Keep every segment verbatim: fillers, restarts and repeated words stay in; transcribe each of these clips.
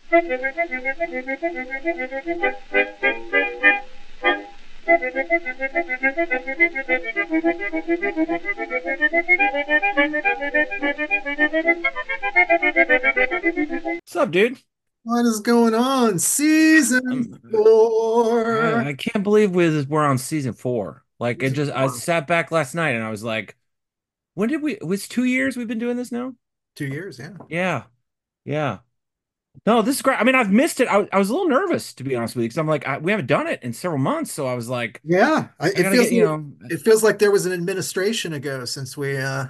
What's up, dude? What is going on? Season I'm, four. I, I can't believe we, we're on season four. Like, I Season just I four. sat back last night and I was like, when did we? It was two years we've been doing this now? Two years, yeah. Yeah, yeah. No, this is great. I mean, I've missed it. I, I was a little nervous to be honest with you because I'm like, I, we haven't done it in several months, so I was like, Yeah. I, I it gotta feels get you like know. it feels like there was an administration ago since we uh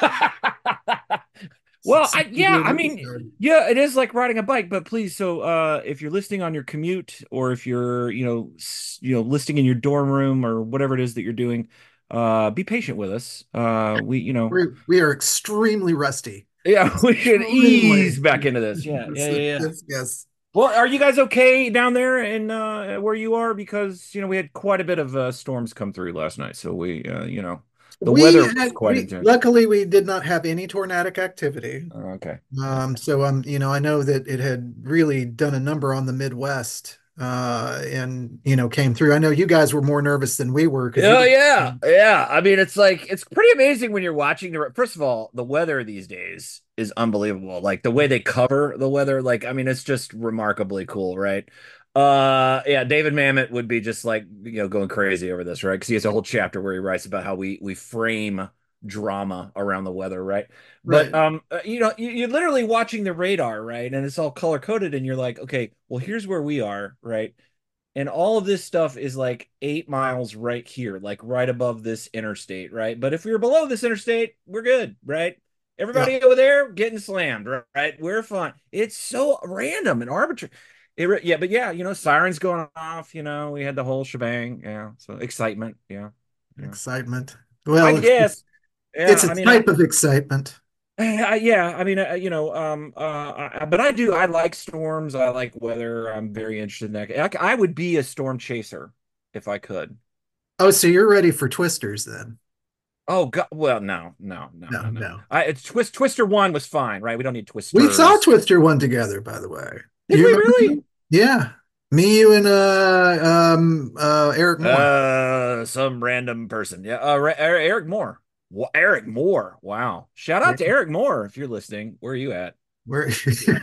Well, since I we yeah, did I an mean, episode. yeah, it is like riding a bike, but please, so uh if you're listening on your commute or if you're, you know, s- you know, listening in your dorm room or whatever it is that you're doing, uh be patient with us. Uh we, you know, We we are extremely rusty. yeah, we should Extremely. ease back into this. Yeah, yeah, Yes, yeah, yeah. yes, yes. Well, are you guys okay down there in uh where you are? Because, you know, we had quite a bit of uh storms come through last night, so we uh, you know, the We weather was had quite we intense. luckily we did not have any tornadic activity. Okay. Um, Okay. so um, you know, I know that it had really done a number on the Midwest, uh, and you know, came through. I know you guys were more nervous than we were because you Oh guys, yeah, yeah. I mean, it's like it's pretty amazing when you're watching the. First of all, the weather these days is unbelievable. Like the way they cover the weather, like I mean, it's just remarkably cool, right? Uh, yeah. David Mamet would be just like you know going crazy over this, right? Because he has a whole chapter where he writes about how we we frame drama around the weather, right? But right? um, uh, you know, you, you're literally watching the radar, right? And it's all color coded, and you're like, okay, well, here's where we are, right? And all of this stuff is like eight miles right here, like right above this interstate, right? But if we were below this interstate, we're good, right? Yeah. Everybody over there getting slammed, right? We're fine. It's so random and arbitrary. It, yeah, but yeah, you know, sirens going off, you know, we had the whole shebang. Yeah. So excitement. Yeah. Yeah. Excitement. I Well, it's, guess. Yeah. it's a I mean, I, type of excitement. I, yeah, I mean, uh, you know, um, uh, I, but I do. I like storms. I like weather. I'm very interested in that. I, I would be a storm chaser if I could. Oh, so you're ready for Twisters then? Oh God! Well, no, no, no, No, no, no. no. I it's Twist Twister one was fine, right? We don't need We saw Twisters. Twister one together, by the way. Do Did you we remember really? that? Yeah. Me, you, and uh, um, uh, Eric Moore. Uh, some random person. Yeah. Uh, Ra- Er- Eric Moore. Wa Eric Moore. Wow. Shout Yeah. out to Eric Moore if you're listening. Where are you at? Where?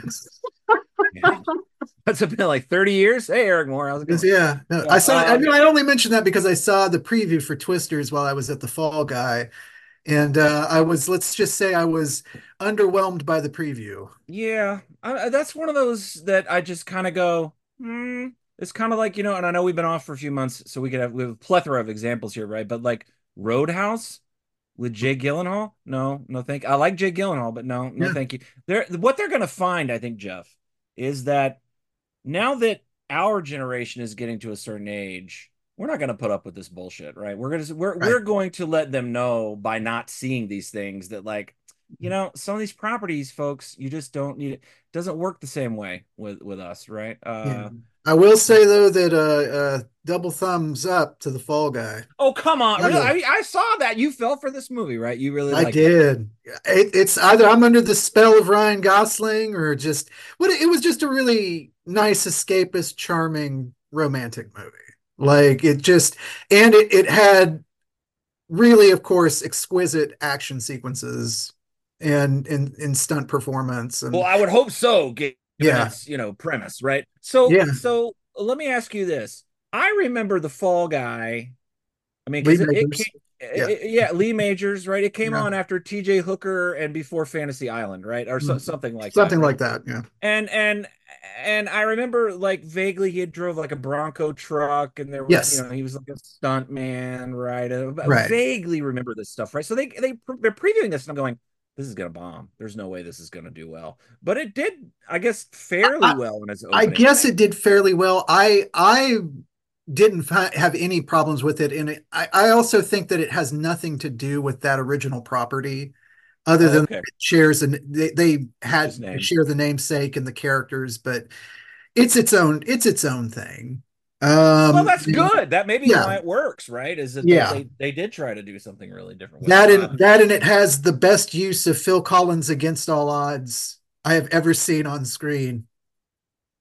Yeah. That's been like thirty years. Hey, Eric Moore, how's it Yes, going? yeah. No, Yeah. I saw. I Um. mean, I only mentioned that because I saw the preview for Twisters while I was at the Fall Guy, and uh, I was, let's just say, I was underwhelmed by the preview. Yeah, I, that's one of those that I just kind of go, hmm. It's kind of like, you know, and I know we've been off for a few months, so we could have we have a plethora of examples here, right? But like Roadhouse with Jay Gyllenhaal, no, no, thank. I like Jay Gyllenhaal, but no, no, Yeah, thank you. They're what they're gonna find, I think, Jeff, is that now that our generation is getting to a certain age, we're not going to put up with this bullshit, right? We're going to we're right. we're going to let them know by not seeing these things that like, you know, some of these properties, folks, you just don't need it. Doesn't work the same way with with us, right? Yeah. Uh I will say though that uh, uh, double thumbs up to the Fall Guy. oh, come on. Really? Either. I I saw that. You fell for this movie, right? You really I liked it. did. It, it's either I'm under the spell of Ryan Gosling or just what it was just a really nice, escapist, charming, romantic movie. Like it just, and it, it had really, of course, exquisite action sequences and and, and stunt performance Well, and I would hope so, given yeah, its, you know, premise, right? So yeah, so let me ask you this. I remember the Fall Guy. I mean, Lee because it, it Majors. came, Yeah, it, yeah, Lee Majors, right? It came yeah, on after T J Hooker and before Fantasy Island, right? Or so, mm, something like that, something right? like that. Yeah, And and and I remember like vaguely he had drove like a Bronco truck, and there was, you yes, know, he was like a stunt man, right? I, I right. vaguely remember this stuff, right? So they they they're previewing this, and I'm going, this is gonna bomb. There's no way this is gonna do well, but it did, I guess, fairly I, well in its I opening guess night. it did fairly well. I I didn't fi- have any problems with it, and it, I I also think that it has nothing to do with that original property, other Oh, than okay, it shares and they they just had they name. share the namesake and the characters, but it's its own it's its own thing. Well, Um, that's good. That may be yeah, why it works, right? Is that they yeah. they they did try to do something really different with it. That Uh, and that and it has the best use of Phil Collins against all odds I have ever seen on screen.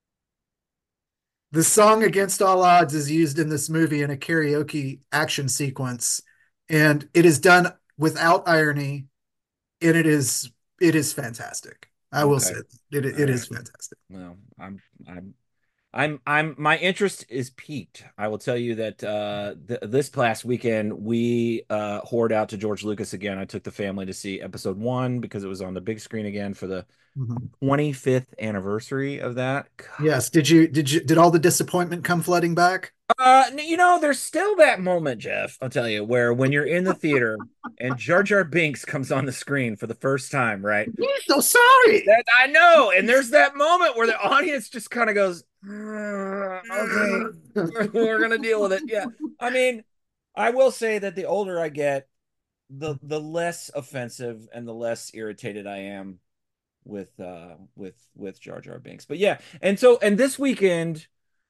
The song Against All Odds is used in this movie in a karaoke action sequence, and it is done without irony, and it is it is fantastic. I will say Okay. it All it is right. fantastic. Well, I'm I'm I'm I'm my interest is piqued. I will tell you that uh th this past weekend we uh hored out to George Lucas again. I took the family to see episode one because it was on the big screen again for the Mhm. twenty-fifth anniversary of that. Yes. Did you did you did all the disappointment come flooding back? Uh, you know, there's still that moment, Jeff, I'll tell you, where when you're in the theater and Jar Jar Binks comes on the screen for the first time, right? I'm so sorry. That I know, and there's that moment where the audience just kind of goes, "Uh, okay, we're gonna deal with it." Yeah. I mean, I will say that the older I get, the the less offensive and the less irritated I am with uh with with Jar Jar Binks. But yeah, and so and this weekend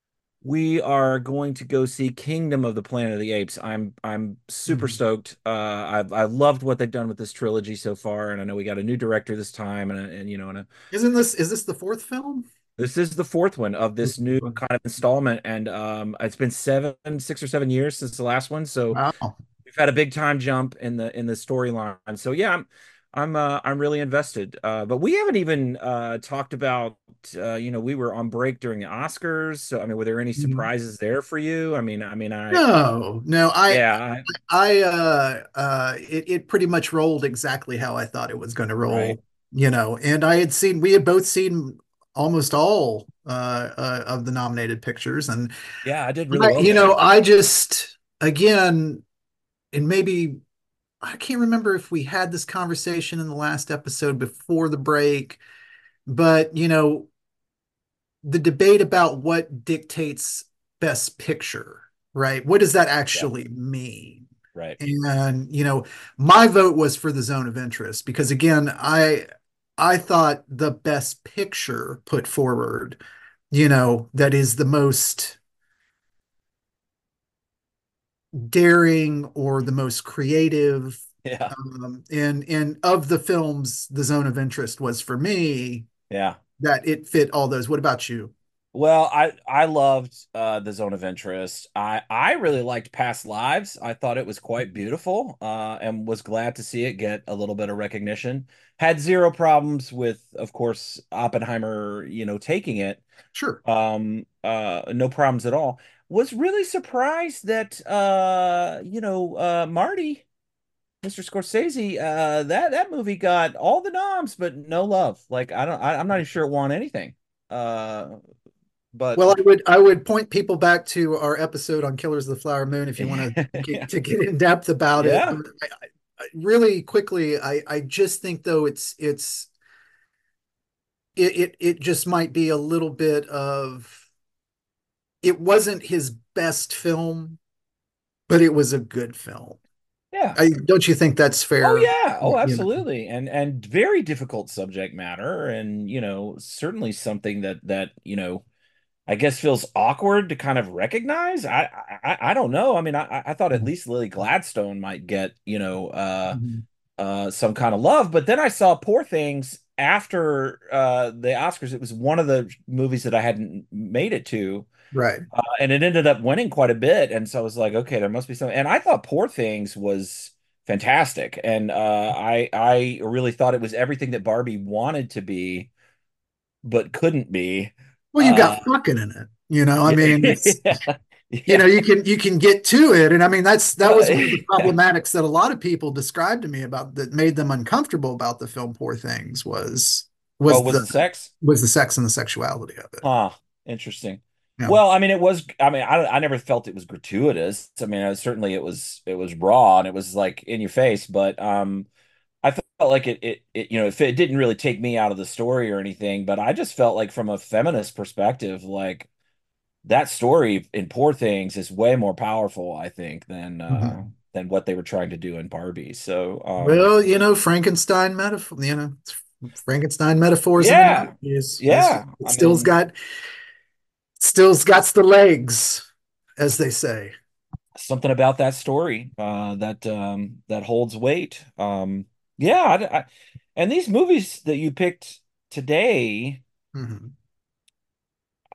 we are going to go see Kingdom of the Planet of the Apes. I'm I'm super Mhm. stoked. Uh, I've I've loved what they've done with this trilogy so far, and I know we got a new director this time, and and you know, and a, Isn't this is this the fourth film? this is the fourth one of This this is new the- kind of installment, and um, it's been seven, six or seven years since the last one, so Wow. we've had a big time jump in the in the storyline. So yeah, I'm I'm uh, I'm really invested. Uh, but we haven't even uh, talked about uh, you know, we were on break during the Oscars. So I mean, were there any Mhm. surprises there for you? I mean, I mean, I No, no, I yeah, I, I uh uh it, it pretty much rolled exactly how I thought it was going to right. roll, you know, and I had seen we had both seen almost all uh, uh of the nominated pictures, and Yeah, I did really I, well you this know, year. I just again, and maybe I can't remember if we had this conversation in the last episode before the break, but you know, the debate about what dictates best picture, right? What does that Yeah, actually mean? right. And you know, my vote was for the zone of interest because again, I I thought the best picture put forward, you know, that is the most daring or the most creative. Yeah, Um, and and of the films, the zone of interest was for me yeah. that it fit all those. What about you? Well, I I loved uh the Zone of Interest. I I really liked Past Lives. I thought it was quite beautiful, uh, and was glad to see it get a little bit of recognition. Had zero problems with, of course, Oppenheimer, you know, taking it. Sure. Um, uh, no problems at all. Was really surprised that uh, you know, uh Marty, mister Scorsese, uh that that movie got all the noms but no love. Like I don't I, I'm not even sure it won anything. Uh but Well, I would I would point people back to our episode on Killers of the Flower Moon if you want to get to get in depth about it. yeah, But I, I, really quickly, I I just think though it's it's it, it it just might be a little bit of it wasn't his best film, but it was a good film. yeah. I don't you think that's Oh fair? yeah. Oh, You know. absolutely. And and very difficult subject matter, and you know, certainly something that that, you know, I guess feels awkward to kind of recognize. I I, I don't know. I mean, I I thought at least Lily Gladstone might get, you know, uh Mhm. uh some kind of love, but then I saw Poor Things after uh the Oscars. It was one of the movies that I hadn't made it to. Right. Uh, and it ended up winning quite a bit. And so I was like, okay, there must be something. And I thought Poor Things was fantastic. And uh, I I really thought it was everything that Barbie wanted to be, but couldn't be. Well, you Uh, got fucking in it. You know, I mean, it's yeah, you yeah, know you can you can get to it, and I mean that's that well, was one of the yeah. problematics that a lot of people described to me about that made them uncomfortable about the film Poor Things was Oh, was was the the sex? was the sex and the sexuality of it. Huh. Interesting. Yeah. Well, I mean, it was. I mean, I I never felt it was gratuitous. I mean, it was, certainly it was it was raw and it was like in your face, but um. I felt like it, it, it, you know, it, it didn't really take me out of the story or anything, but I just felt like from a feminist perspective, like that story in Poor Things is way more powerful, I think, than uh Mhm. than what they were trying to do in Barbie. So, um, Well, you know, Frankenstein metaphor. You know, Frankenstein metaphors in the yeah, nineties. It's, yeah. it I still's mean, got still's got the legs, as they say. something about that story uh that um that holds weight. Um, yeah, I, I, and these movies that you picked today. Mhm.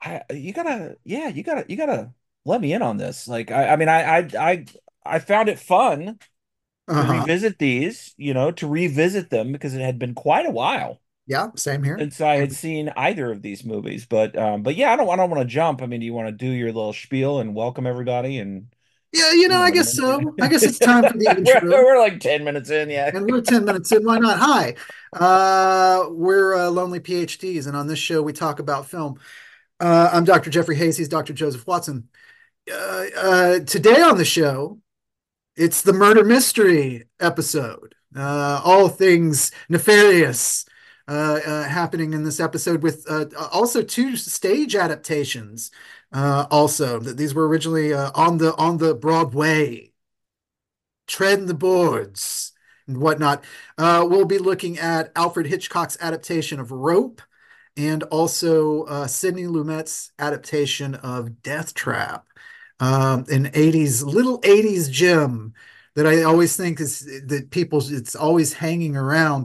I you gotta yeah, you gotta you gotta let me in on this. Like I I mean I I I I found it fun to Uh-huh. revisit these, you know, to revisit them because it had been quite a while Yeah, same here. since I had seen either of these movies. But um but yeah, I don't I don't want to jump. I mean, do you want to do your little spiel and welcome everybody and Yeah, you you know, I know guess and so. I then guess it's time for the we're intro. we're like ten minutes in, yeah. And we're ten minutes in. Why not? Hi. Uh, we're uh, Lonely PhDs, and on this show, we talk about film. Uh, I'm doctor Jeffrey Hayes. He's doctor Joseph Watson. Uh, uh, today on the show, it's the murder mystery episode. Uh, all things nefarious uh, uh, happening in this episode, with uh, also two stage adaptations. Uh, also, these were originally uh, on the on the Broadway, treading the boards and whatnot. Uh, we'll be looking at Alfred Hitchcock's adaptation of Rope, and also uh, Sidney Lumet's adaptation of Death Trap, um, an eighties little eighties gem that I always think is that people it's always hanging around.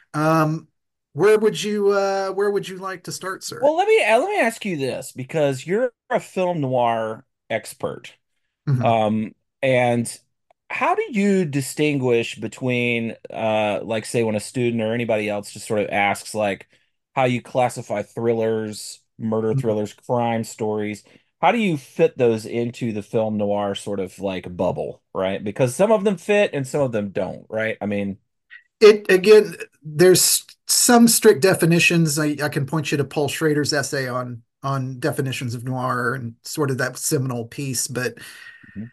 Um, where would you uh, where would you like to start, sir? Well, let me uh, let me ask you this because you're a film noir expert. Mhm. Um, and how do you distinguish between, uh, like, say, when a student or anybody else just sort of asks, like, how you classify thrillers, murder thrillers, crime stories? How do you fit those into the film noir sort of like bubble, right? Because some of them fit and some of them don't, right? I mean, It again, there's some strict definitions. I, I can point you to Paul Schrader's essay on on definitions of noir and sort of that seminal piece. But mhm,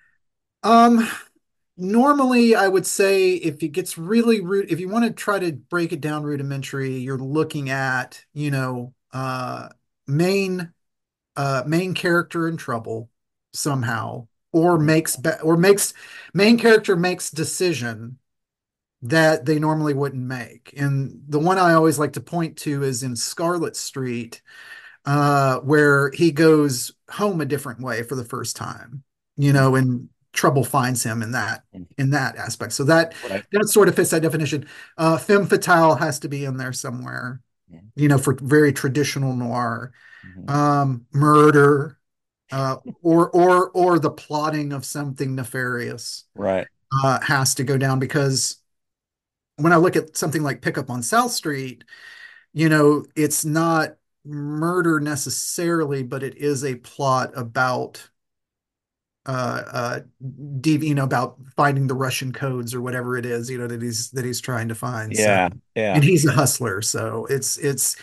um, normally, I would say if it gets really root, if you want to try to break it down rudimentary, you're looking at you know uh, main uh, main character in trouble somehow, or mhm, makes be- or makes main character makes decision that they normally wouldn't make. And the one I always like to point to is in Scarlet Street, uh, where he goes home a different way for the first time, you mhm, know, and trouble finds him in that mhm. in that aspect. So that Right. that sort of fits that definition. Uh, femme fatale has to be in there somewhere, Mhm, you know, for very traditional noir. mhm. Um, murder, uh, or or or the plotting of something nefarious Right. uh, has to go down, because when I look at something like Pickup on South Street, you know, it's not murder necessarily, but it is a plot about uh uh dev- you know, about finding the Russian codes or whatever it is, you know, that he's that he's trying to find. So, Yeah. and Yeah. he's a hustler, so it's it's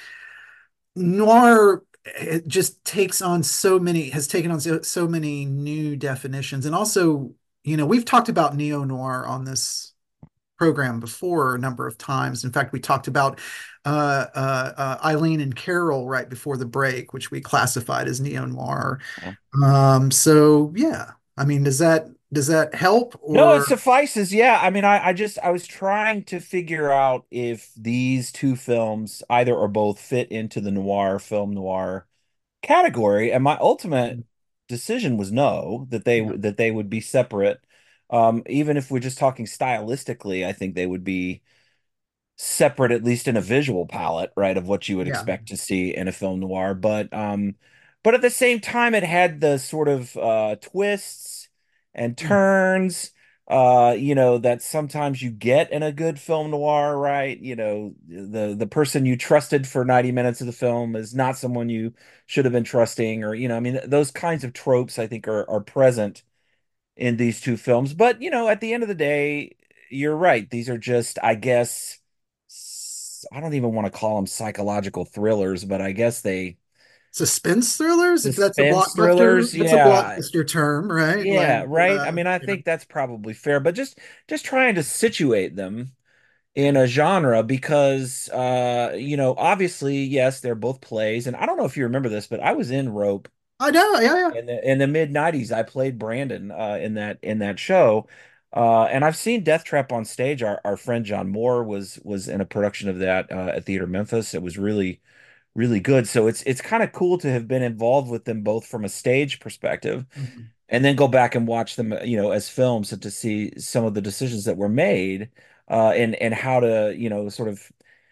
noir. It just takes on so many has taken on so, so many new definitions. And also, you know, we've talked about neo noir on this program before a number of times. In fact, we talked about uh, uh, uh, Eileen and Carol right before the break, which we classified as neo noir. Um, so yeah, I mean, does that does that help No, it or suffices. Yeah. I mean, I, I just I was trying to figure out if these two films, either or both, fit into the noir, film noir category. And my ultimate decision was no, that they yeah, that they would be separate. Um, even if we're just talking stylistically, I think they would be separate, at least in a visual palette, right, of what you would yeah. expect to see in a film noir. But um, but at the same time, it had the sort of uh twists and Mhm. turns, uh, you know, that sometimes you get in a good film noir, right? You know, the the person you trusted for ninety minutes of the film is not someone you should have been trusting, or, you know, I mean, those kinds of tropes I think are are present in these two films. But, you know, at the end of the day, you're right. These are just, I guess, s- I don't even want to call them psychological thrillers, but I guess they Suspense thrillers, if that's a suspense blockbuster, thrillers. that's a Yeah. blockbuster term, right? Like, Yeah, right. I uh, mean, I you know, think that's probably fair, but just just trying to situate them in a genre because uh, you know, obviously, yes, they're both plays, and I don't know if you remember this, but I was in Rope I know, yeah, yeah. in the in the mid nineties. I played Brandon uh in that in that show. Uh and I've seen Death Trap on stage. Our our friend John Moore was was in a production of that uh at Theater Memphis. It was really really good. So it's it's kind of cool to have been involved with them both from a stage perspective Mhm. and then go back and watch them, you know, as films and to see some of the decisions that were made uh and and how to, you know, sort of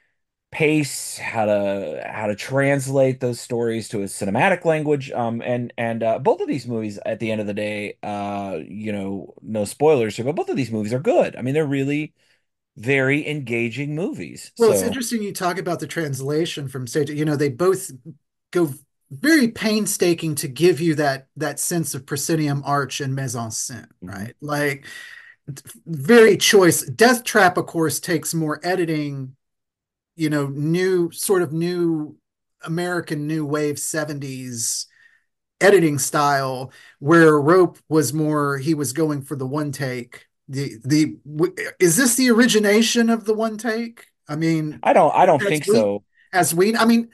pace, how to how to translate those stories to a cinematic language. Um, and and uh, both of these movies, at the end of the day, uh, you know, no spoilers here, but both of these movies are good. I mean, they're really very engaging movies. Well, it's So interesting you talk about the translation from stage. You know, they both go very painstaking to give you that that sense of proscenium arch and mise en scène, mhm. right? Like very choice. Death Trap, of course, takes more editing, you know, new sort of new American new wave seventies editing style, where Rope was more, he was going for the one take. The the is this the origination of the one take? I mean, I don't I don't as think we so. as we I mean,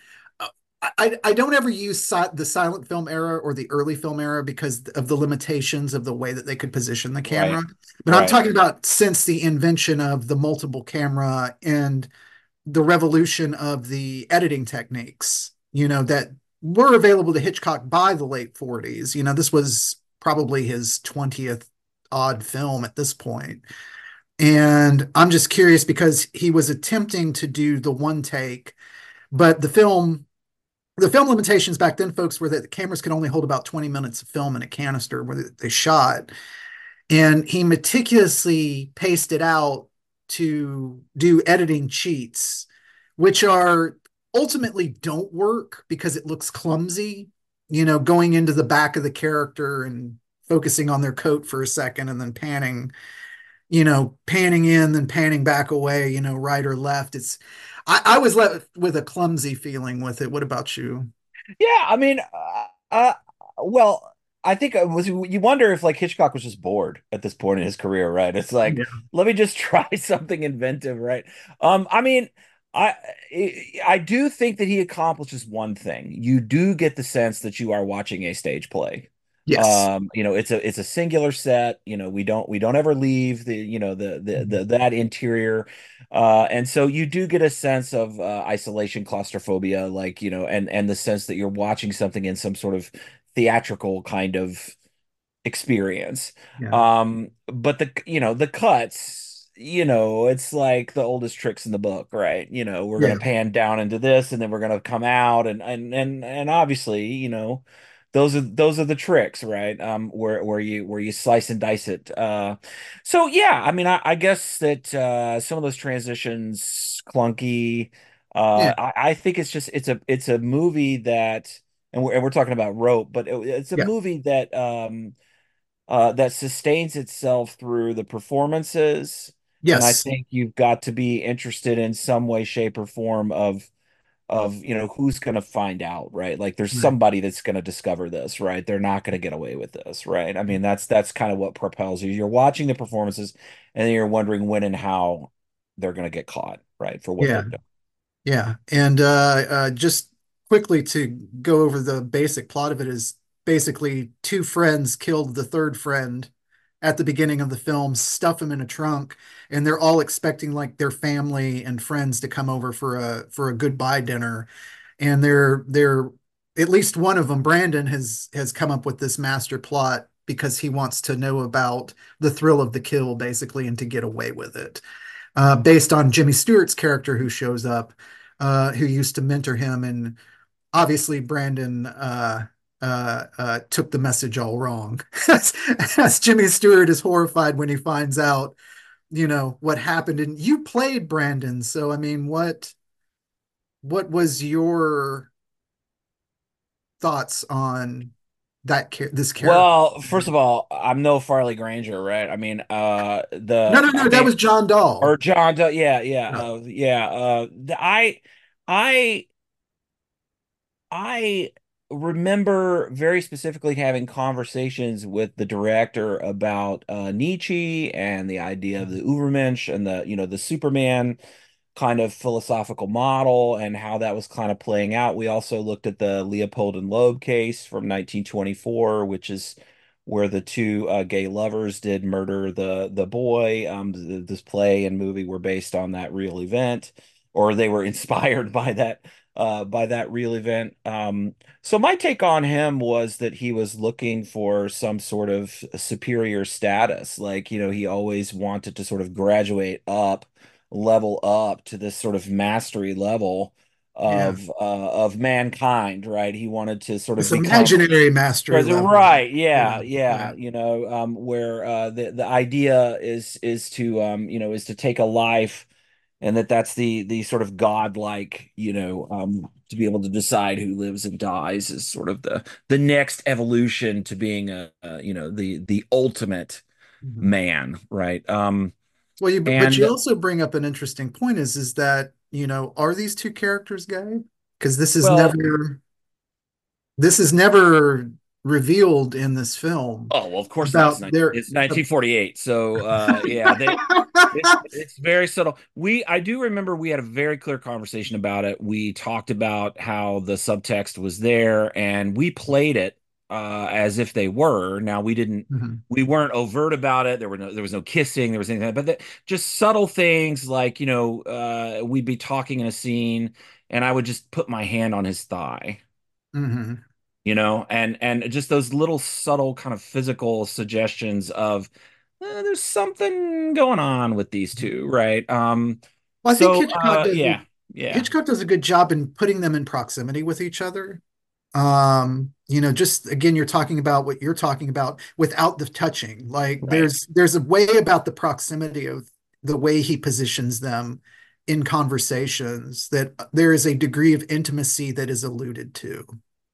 I, I don't ever use si the silent film era or the early film era because of the limitations of the way that they could position the camera. Right, But I'm right. talking about since the invention of the multiple camera and the revolution of the editing techniques, you know, that were available to Hitchcock by the late forties. You know, this was probably his twentieth odd film at this point. And I'm just curious because he was attempting to do the one take, but the film the film limitations back then, folks, were that the cameras could only hold about twenty minutes of film in a canister where they shot. And he meticulously paced it out to do editing cheats, which are ultimately don't work because it looks clumsy, you know, going into the back of the character and focusing on their coat for a second and then panning, you know, panning in, then panning back away, you know, right or left. It's, I, I was left with a clumsy feeling with it. What about you? Yeah, I mean, uh, uh well, I think it was you wonder if like Hitchcock was just bored at this point in his career, right? It's like, Yeah. let me just try something inventive, right? Um, I mean, I I do think that he accomplishes one thing. You do get the sense that you are watching a stage play. Yes. Um, you know, it's a it's a singular set. You know, we don't we don't ever leave the, you know, the the the that interior. Uh, and so you do get a sense of uh, isolation, claustrophobia, like, you know, and and the sense that you're watching something in some sort of theatrical kind of experience. Yeah. Um, but the, you know, the cuts, you know, it's like the oldest tricks in the book, right? You know, we're Yeah. gonna pan down into this and then we're gonna come out and and and and obviously, you know, those are those are the tricks, right? Um, where where you where you slice and dice it. Uh, so yeah, I mean, I, I guess that uh some of those transitions clunky. Yeah. Uh, I, I think it's just it's a it's a movie that, and we're and we're talking about Rope, but it, it's a Yeah. movie that um uh, that sustains itself through the performances. And I Yes. think you've got to be interested in some way, shape, or form of of you know who's going to find out, right? Like there's Right. somebody that's going to discover this, right? They're not going to get away with this, right? I mean, that's that's kind of what propels you. You're watching the performances, and then you're wondering when and how they're going to get caught, right, for what Yeah. they've done. Yeah. And uh, uh, just quickly to go over the basic plot of it is basically two friends killed the third friend at the beginning of the film, stuff him in a trunk, and they're all expecting like their family and friends to come over for a for a goodbye dinner. And they're they're at least one of them, Brandon, has has come up with this master plot because he wants to know about the thrill of the kill, basically, and to get away with it. Uh, based on Jimmy Stewart's character who shows up, uh, who used to mentor him. And obviously, Brandon uh, uh, uh, took the message all wrong. as, as Jimmy Stewart is horrified when he finds out, you know, what happened. And you played Brandon. So, I mean, what what was your thoughts on that this character? Well, first of all, I'm no Farley Granger, right? I mean, uh, No, the no, I no, that mean, was John Dahl. or John, Doe- yeah, yeah, Yeah. uh, yeah. Uh, the, I, I, I remember very specifically having conversations with the director about uh, Nietzsche and the idea of the Übermensch and the, you know, the Superman kind of philosophical model and how that was kind of playing out. We also looked at the Leopold and Loeb case from nineteen twenty-four, which is where the two uh, gay lovers did murder the the boy. Um, th- this play and movie were based on that real event, or they were inspired by that uh, by that real event. Um, so my take on him was that he was looking for some sort of superior status, like you know he always wanted to sort of graduate up level up to this sort of mastery level Yeah. of uh, of mankind, right? He wanted to sort of This become imaginary mastery level. right, Yeah. yeah, yeah, Yeah. you know, um, where uh, the the idea is is to um, you know, is to take a life, and that that's the the sort of godlike, you know, um, to be able to decide who lives and dies is sort of the the next evolution to being a, a you know, the the ultimate Mhm. man, right? Um, Well, you, but you and also bring up an interesting point is, is that, you know, are these two characters gay? Because this is well, never, this is never revealed in this film oh well, of course not. It's, about ni- their, it's nineteen forty-eight, so uh, yeah, they it's it's very subtle. We I do remember we had a very clear conversation about it. We talked about how the subtext was there, and we played it uh, as if they were. Now we didn't. Mhm. We weren't overt about it. There were no, there was no kissing. There was anything, but the, just subtle things like, you know, uh, we'd be talking in a scene, and I would just put my hand on his thigh, Mhm. you know, and and just those little subtle kind of physical suggestions of uh, there's something going on with these two, right? Um, Well, I think so Hitchcock uh, does yeah, yeah, Hitchcock does a good job in putting them in proximity with each other. Um, you know, just again, you're talking about what you're talking about without the touching. Like right. there's there's a way about the proximity of the way he positions them in conversations that there is a degree of intimacy that is alluded to.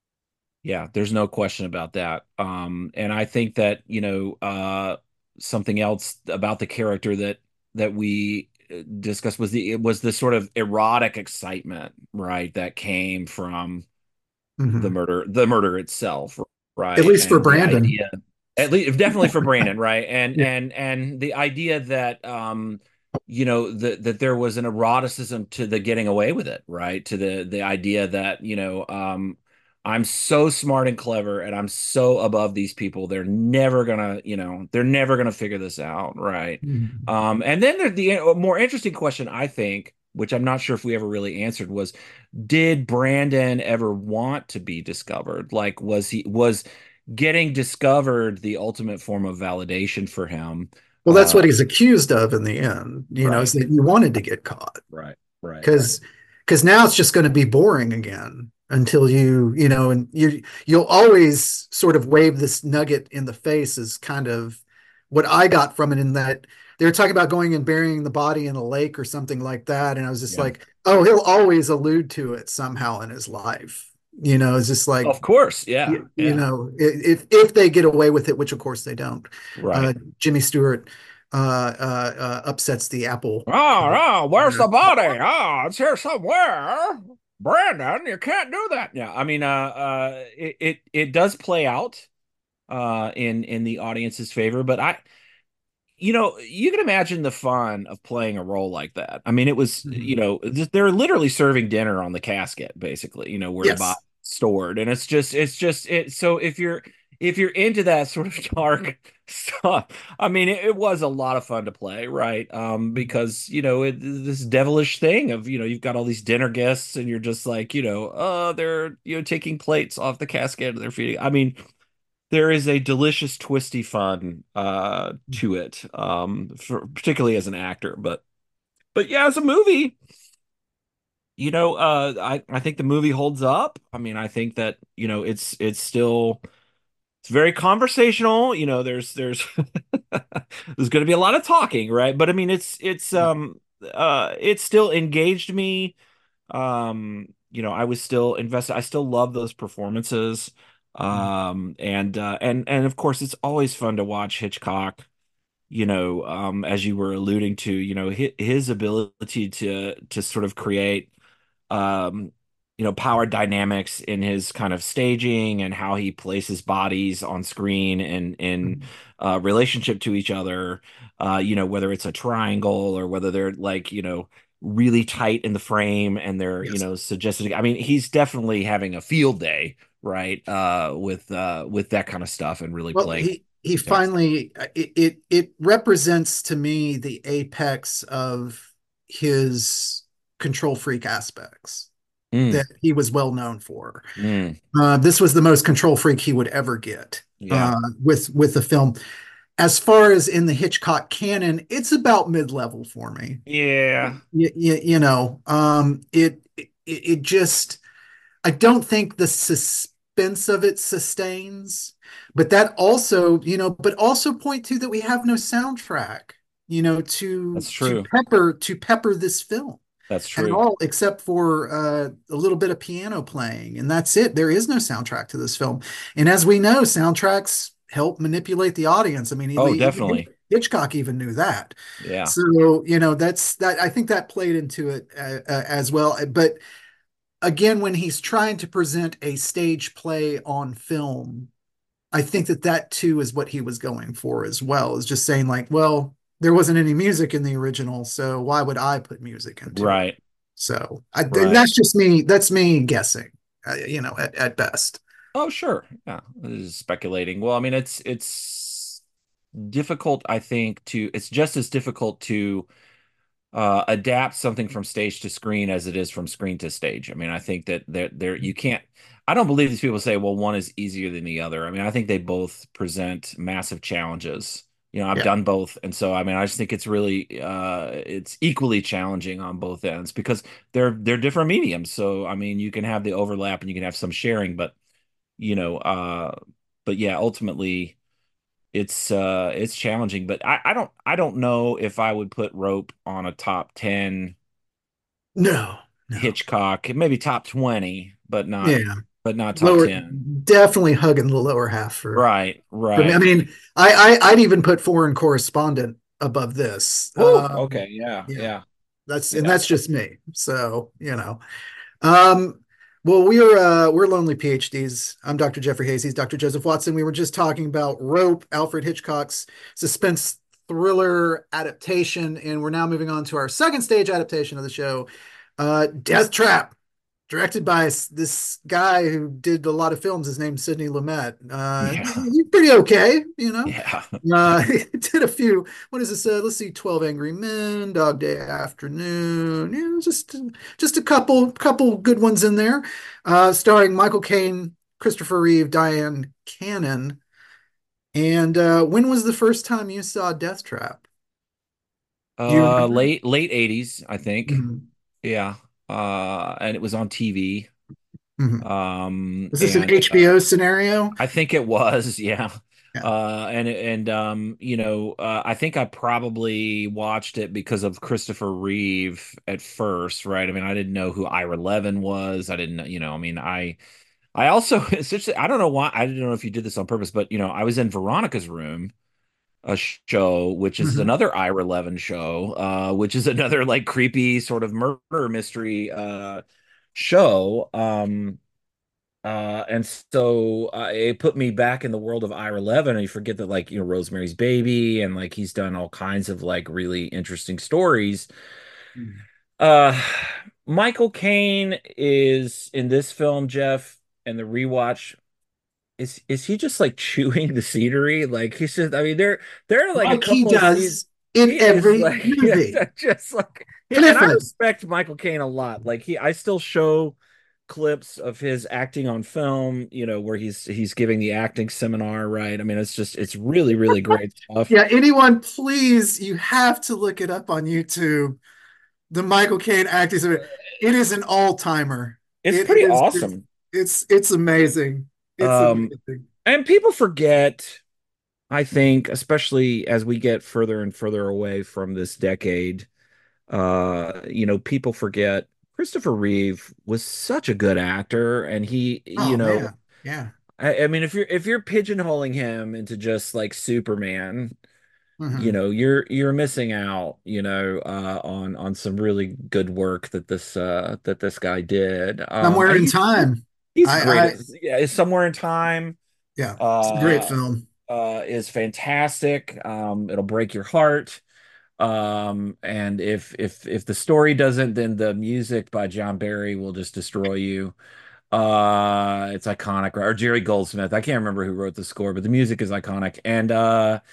Yeah, there's no question about that. Um, and I think that, you know, uh, something else about the character that that we uh, discussed was the it was the sort of erotic excitement, right, that came from the Mhm. murder, the murder itself, At right? least for And the Brandon. idea, at least definitely for Brandon, right? And Yeah. and and the idea that um, you know, that that there was an eroticism to the getting away with it, right? To the the idea that, you know, um, I'm so smart and clever and I'm so above these people, they're never gonna, you know, they're never gonna figure this out, right? Mhm. Um, and then there's the uh, more interesting question, I think, which I'm not sure if we ever really answered, was did Brandon ever want to be discovered? Like, was he was getting discovered the ultimate form of validation for him? Well, that's Uh, what he's accused of in the end, you know, is right, that he wanted to get caught. right, right. because because now it's just going to be boring again until you you know and you you'll always sort of wave this nugget in the face as kind of what I got from it, in that they were talking about going and burying the body in a lake or something like that, and I was just Yeah, like, oh, he'll always allude to it somehow in his life. You know, it's just like, of course. Yeah, you, you yeah, know, if if they get away with it, which of course they don't. uh right. Jimmy Stewart uh, uh, uh upsets the apple. Oh, oh, where's Yeah. the body? Oh, it's here somewhere. Brandon, you can't do that. Yeah, I mean, uh, uh, it it, it does play out uh in in the audience's favor, but I you know, you can imagine the fun of playing a role like that. I mean, it was, you Mhm. know, they're literally serving dinner on the casket, basically, you know, where the body's Yes. stored. And it's just, it's just, it. So if you're, if you're into that sort of dark stuff, I mean, it, it was a lot of fun to play, right? Um, because, you know, it, this devilish thing of, you know, you've got all these dinner guests and you're just like, you know, uh, they're, you know, taking plates off the casket and they're feeding. I mean, there is a delicious twisty fun uh to it, um for, particularly as an actor, but but yeah, as a movie, you know, uh I I think the movie holds up. I mean, I think that, you know, it's it's still it's very conversational, you know, there's there's there's going to be a lot of talking, right? But I mean, it's it's um uh it still engaged me. Um, you know, I was still invested. I still love those performances. Um, and uh, and and of course, it's always fun to watch Hitchcock. You know, um, as you were alluding to, you know, his, his ability to to sort of create um, you know, power dynamics in his kind of staging and how he places bodies on screen and in uh, relationship to each other. Uh, you know, whether it's a triangle or whether they're like, you know, really tight in the frame and they're, you Yes. know, suggested. I mean, he's definitely having a field day, right? Uh, with uh, with that kind of stuff and really Well, playing. he he Yeah. finally, it it, it represents to me the apex of his control freak aspects Mm, that he was well known for. mm, Uh, this was the most control freak he would ever get yeah. uh, with with the film. as far as in the Hitchcock canon, it's about mid-level for me. Yeah, You, you, you know, um, it, it it just I don't think the suspense of it sustains, but that also, you know, but also point to that we have no soundtrack, you know, to that's to true. pepper to pepper this film That's at true. all, except for uh, a little bit of piano playing, and that's it. There is no soundtrack to this film, and as we know, soundtracks help manipulate the audience. I mean, Oh, even definitely. Hitchcock even knew that. Yeah. So, you know, that's that. I think that played into it uh, uh, as well. But again, when he's trying to present a stage play on film, I think that that too is what he was going for as well. Is just saying like, well, there wasn't any music in the original, so why would I put music into it? Right. So, I, and Right. that's just me. That's me guessing. Uh, you know, at, at best. Oh, sure. Yeah. This is speculating. Well, I mean, it's it's difficult, I think, to it's just as difficult to uh, adapt something from stage to screen as it is from screen to stage. I mean, I think that there there you can't. I don't believe these people say, well, one is easier than the other. I mean, I think they both present massive challenges. You know, I've Yeah. done both, and so I mean, I just think it's really uh, it's equally challenging on both ends because they're they're different mediums. So I mean, you can have the overlap and you can have some sharing, but you know, uh, but yeah, ultimately it's uh it's challenging, but I, I don't I don't know if I would put Rope on a top ten No. No. Hitchcock, maybe top twenty, but not Yeah. but not top Lower, ten. definitely hugging the lower half for Right, for me. I right. mean, I, I I'd even put Foreign Correspondent above this. Woo, Um, okay, yeah, yeah, yeah, that's and yeah. that's just me. So you know, um, well, we're uh, we're lonely PhDs. I'm Doctor Jeffrey Hayes. He's Doctor Joseph Watson. We were just talking about Rope, Alfred Hitchcock's suspense thriller adaptation, and we're now moving on to our second stage adaptation of the show, uh, Death Trap, directed by this guy who did a lot of films. His name's Sidney Lumet. Uh, Yeah, he's pretty okay, you know. yeah. Uh, he did a few. What is this? Uh, let's see, Twelve Angry Men, Dog Day Afternoon. You know, just just a couple couple good ones in there. Uh, starring Michael Caine, Christopher Reeve, Diane Cannon. And uh, when was the first time you saw Death Trap? Do you Uh remember? late late eighties, I think. Mhm. Yeah. Uh and it was on T V. Mhm. Um Was this an and uh, H B O scenario? I think it was, yeah. Yeah. Uh, and and um, you know, uh, I think I probably watched it because of Christopher Reeve at first, right? I mean, I didn't know who Ira Levin was. I didn't know, you know, I mean, I I also essentially I don't know why I didn't know if you did this on purpose, but you know, I was in Veronica's room, a show which is Mhm. another Ira Levin show, uh, which is another like creepy sort of murder mystery uh show. Um uh, and so uh, it put me back in the world of Ira Levin, and you forget that, like, you know, Rosemary's Baby, and like he's done all kinds of like really interesting stories. Uh, Michael Caine is in this film, Jeff, and the rewatch. Is is he just like chewing the scenery? Like he's just, I mean, there there are like a Like he couple of scenes. does He in is every like, yeah, movie. just like, yeah, and I Clifford. respect Michael Caine a lot. Like he, I still show clips of his acting on film, you know, where he's he's giving the acting seminar, right? I mean, it's just it's really, really great stuff. Yeah, anyone, please, you have to look it up on YouTube. The Michael Caine acting. It is an all-timer. It's It pretty is just, awesome. it's it's amazing. It's Um, amazing. and people forget, I think, especially as we get further and further away from this decade, uh, you know, people forget Christopher Reeve was such a good actor, and he, you Oh know, man. Yeah. I, I mean, if you're if you're pigeonholing him into just like Superman, you Mhm. know, you're you're missing out, you know, uh, on on some really good work that this uh that this guy did. Um, Somewhere and in he's Time. he's I great. I It's- yeah, it's Somewhere in Time. yeah, it's a great Uh, film. uh, is fantastic. Um, it'll break your heart. Um, and if if if the story doesn't, then the music by John Barry will just destroy you. Uh, it's iconic, right? Or Jerry Goldsmith. I can't remember who wrote the score, but the music is iconic. And uh,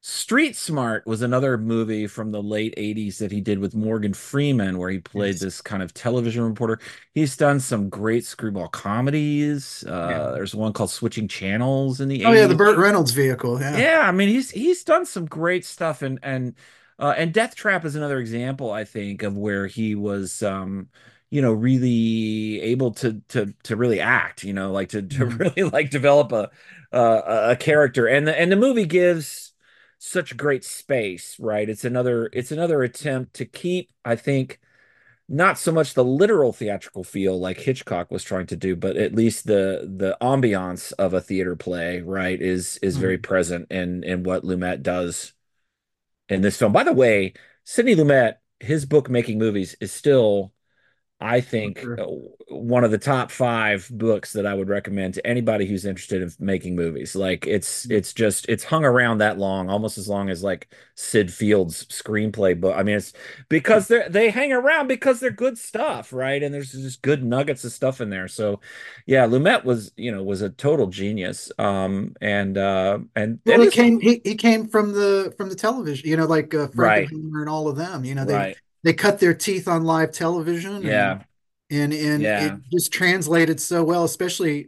Street Smart was another movie from the late eighties that he did with Morgan Freeman, where he played Yes. this kind of television reporter. He's done some great screwball comedies. Yeah. Uh, there's one called Switching Channels in the Oh yeah, the eighties. Burt Reynolds vehicle. Yeah. Yeah, I mean he's he's done some great stuff, and and uh, and Death Trap is another example, I think, of where he was um you know really able to to to really act, you know, like to to Mhm. really like develop a a, a character, and the and the movie gives such great space, right? It's another it's another attempt to keep, I think, not so much the literal theatrical feel like Hitchcock was trying to do, but at least the the ambiance of a theater play, right, is is very Mhm. present in in what Lumet does in this film. By the way, Sidney Lumet, his book Making Movies is still, I think, uh, Sure. one of the top five books that I would recommend to anybody who's interested in making movies. Like it's it's just it's hung around that long, almost as long as like Sid Field's screenplay book. I mean, it's because they they hang around because they're good stuff, right? And there's just good nuggets of stuff in there. So, yeah, Lumet was you know was a total genius. Um, and uh, and Well, and he this came he, he came from the from the television, you know, like uh, right, Frankenheimer and all of them. You know, they right, they cut their teeth on live television, and yeah, and and it yeah. just translated so well, especially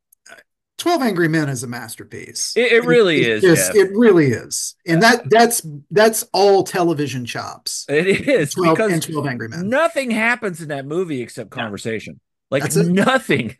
twelve Angry Men is a masterpiece. It, it It, really it's is, just Jeff. it really is. And that that's that's all television chops. It is twelve because and twelve Angry Men. nothing happens in that movie except Yeah. conversation. Like That's it. nothing.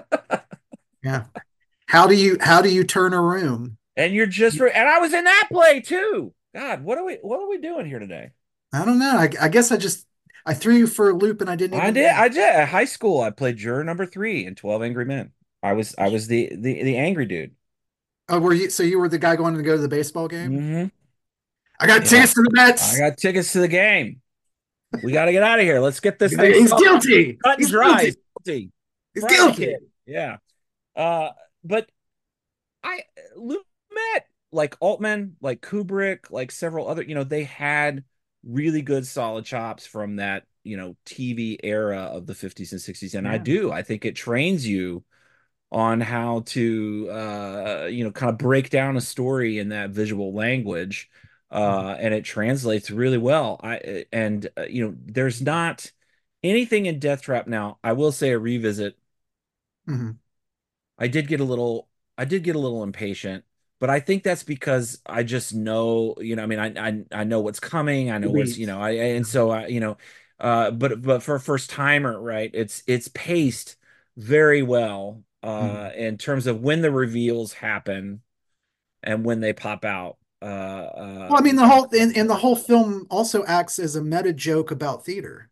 Yeah. How do you how do you turn a room? And you're just re- and I was in that play too. God, what are we what are we doing here today? I don't know. I, I guess I just I threw you for a loop and I didn't I even did know. I did at high school I played juror number three in twelve Angry Men. I was I was the the the angry dude. Oh, were you so you were the guy going to go to the baseball game? Hmm. I got Yeah. tickets to the I Mets. got tickets to the game. We got to get out of here. Let's get this thing He's solved. guilty. Cut and He's dry. guilty. He's guilty. He's Karate Kid. guilty. Yeah. Uh, but I Lumet, like Altman, like Kubrick, like several other, you know, they had really good solid chops from that, you know, T V era of the fifties and sixties. And I Yeah. do. I think it trains you on how to uh, you know, kind of break down a story in that visual language. Uh, and it translates really well. I and uh, you know, there's not anything in Death Trap now. I will say a revisit Mhm. I did get a little I did get a little impatient, but I think that's because I just know, you know, I mean, I I, I know what's coming. I know what's, you Sweet. know, I and so I, you know, uh, but but for a first timer, right? It's it's paced very well uh Mhm. in terms of when the reveals happen and when they pop out. Uh, uh, Well, I mean, the whole and, and the whole film also acts as a meta joke about theater.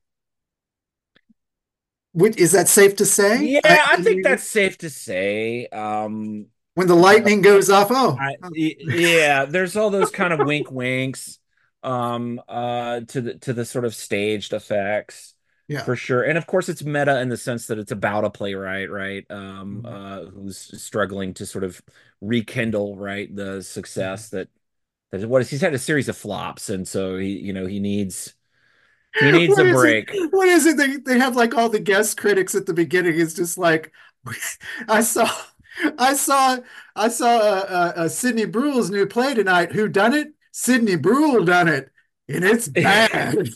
Which, is that safe to say? yeah, I, I think that's safe to say. Um, when the you know, lightning goes off, oh, I oh, yeah, there's all those kind of wink winks um uh to the to the sort of staged effects yeah. for sure. And of course it's meta in the sense that it's about a playwright, right? Um Mhm. uh who's struggling to sort of rekindle, right, the success that that what is he's had a series of flops, and so he, you know, he needs he needs What a is it? break. What is it? They they have like all the guest critics at the beginning. It's just like I saw, I saw, I saw uh, uh, uh, Sidney Brule's new play tonight. Who done it? Sidney Brule done it, and it's bad.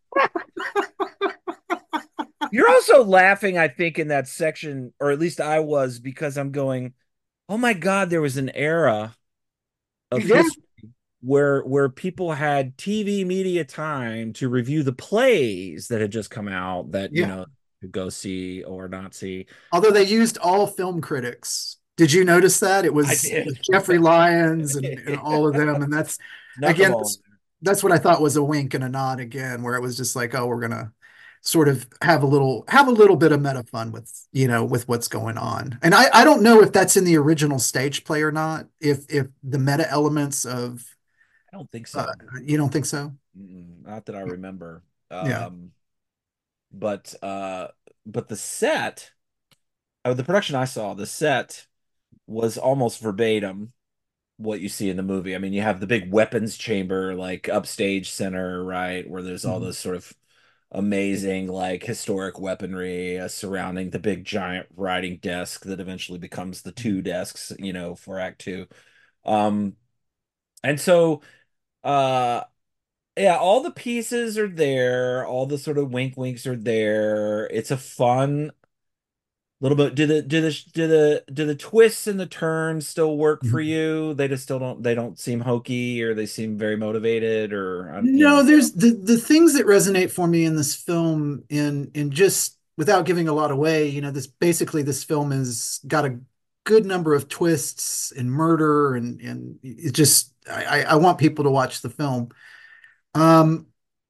You're also laughing, I think, in that section, or at least I was, because I'm going, oh my God, there was an era of Yeah, history where where people had T V media time to review the plays that had just come out that, you yeah. know, to go see or not see. Although they used all film critics. Did you notice that? It I was, it was did. Jeffrey Lyons and, and all of them. And that's, Snuck them again, all in that's, that's what I thought was a wink and a nod again, where it was just like, oh, we're gonna sort of have a little have a little bit of meta fun with, you know, with what's going on. And I, I don't know if that's in the original stage play or not, if if the meta elements of I don't think uh, so. you don't think so? Mm-mm, not that I remember. Yeah. Um, but uh, but the set, oh, the production I saw, the set was almost verbatim what you see in the movie. I mean, you have the big weapons chamber, like upstage center, right, where there's all Mhm. this sort of amazing, like historic weaponry uh, surrounding the big giant writing desk that eventually becomes the two desks, you know, for Act Two. Um, and so Uh yeah, all the pieces are there, all the sort of wink winks are there. It's a fun little bit. Do the do the do the do the twists and the turns still work for Mhm. you? They just still don't they don't seem hokey or they seem very motivated or um, you No, know. there's the the things that resonate for me in this film in in just without giving a lot away, you know, this basically this film has got a good number of twists and murder and and it just I, I want people to watch the film. Um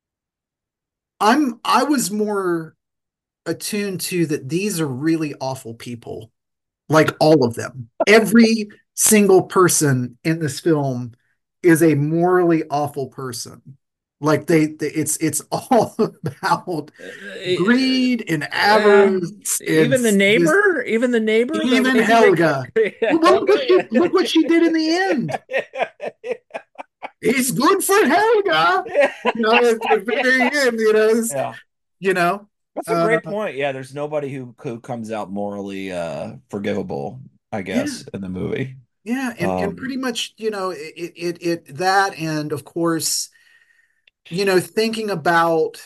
I'm I was more attuned to that these are really awful people, like all of them. Every single person in this film is a morally awful person. Like they, they it's it's all about Uh, greed and uh, avarice and even the just neighbor, even the neighbor, the even lady that Helga. yeah, Well, look Helga, what she look what she did in the end. yeah. He's good for Helga. You know, at the very end, you know, it's- Yeah. you know. That's a Uh, great point. Yeah, there's nobody who who comes out morally uh forgivable, I yeah, guess, in the movie. yeah, and and Um pretty much, you know, it it it that and of course, you know, thinking about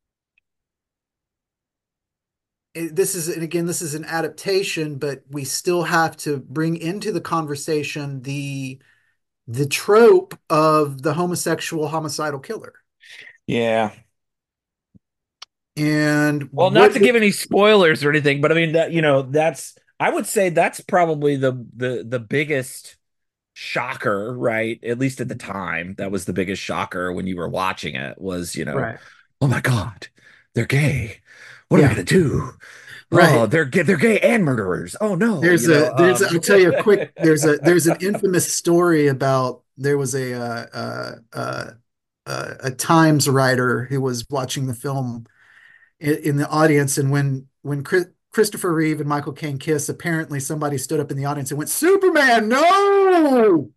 this is, and again, this is an adaptation, but we still have to bring into the conversation the the trope of the homosexual homicidal killer. yeah. And Well, not what to give any spoilers or anything, but I mean that you know, that's I would say that's probably the the the biggest shocker, right? At least at the time, that was the biggest shocker when you were watching it was, you know, right. oh my God, they're gay. What are we Yeah, gonna do? Oh, right. they're gay, they're gay and murderers. Oh no, There's you know, a there's a, um I'll tell you a quick there's a there's an infamous story about there was a uh, uh, uh, uh, a Times writer who was watching the film in, in the audience, and when when Chris, Christopher Reeve and Michael Caine kiss, apparently somebody stood up in the audience and went, "Superman, no!"